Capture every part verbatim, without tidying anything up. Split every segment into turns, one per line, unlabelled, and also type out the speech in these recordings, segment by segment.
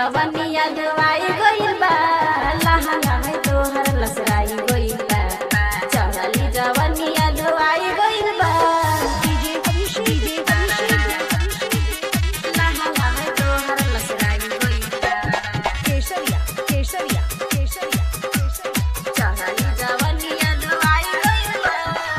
जवनिया धोवाई गइल बा लहंगा है तोहर लसराई गइल बा चढ़ली जवनिया धोवाई गइल बा डीजे हरीश डीजे लहंगा है तोहर लसराई गइल बा केसरिया केसरिया केसरिया चढ़ली जवनिया धोवाई गइल बा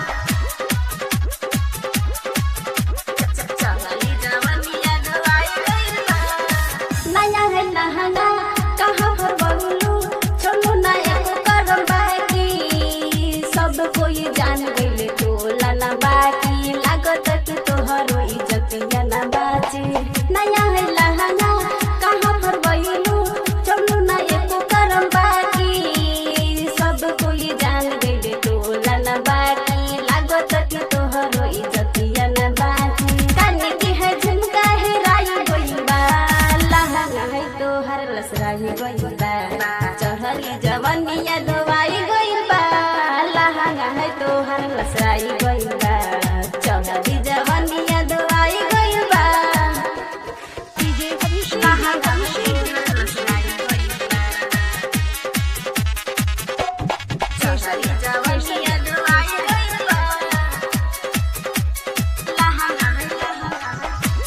चढ़ली जवनिया धोवाई गइल बा नया है लहंगा कहाँ पर बगलू छोड़ू ना एक करम बाकी सब कोई जान गइले टोला ना बाकी लागत कि तोहरो इज्जतिया ना बाची नया है लहंगा कहाँ पर बगलू छोड़ू ना एक करम बाकी सब कोई जान गइले टोला ना बाकी लागत कि तोहरो इज्जतिया ना बाची काने की है झुमका है राई गइल बा लहंगा है तोहर लसराई गइल बा चढ़ली जवनिया धोवाई गइल बा लहंगा है तोहर लसराई गइल बा चढ़ली जवनिया धोवाई गइल बा डीजे हरीश लहंगा है तोहर लसराई गइल बा चढ़ली जवनिया धोवाई गइल बा लहंगा है लहंगा है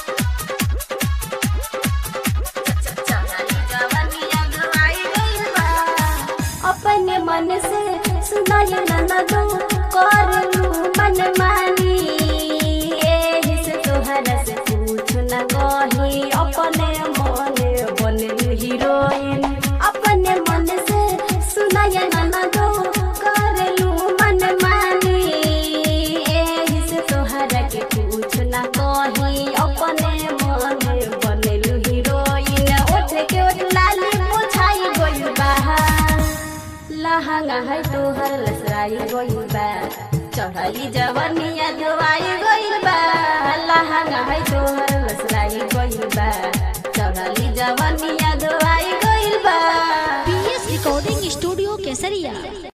चढ़ली जवनिया धोवाई गइल बा अपने मन से सुनाई ना दो कर लू मन मानी एही से तोहरा से पूछ न गही अपने मन बनलू हीरोइन अपने मन से सुनाई ना दो कर लू मन मानी एही से तोहरा के पूछ न गही अपने मन बनलू हीरोइन ओठ के ओठ लाली पोछाई गइल बा लहंगा है तोहर लसराई गइल बा चढ़ली जवनिया धोवाई गइल बा लहंगा है तोहर लसराई गइल बा चढ़ली जवनिया धोवाई गइल बा
पीएस रिकॉर्डिंग स्टूडियो केसरिया।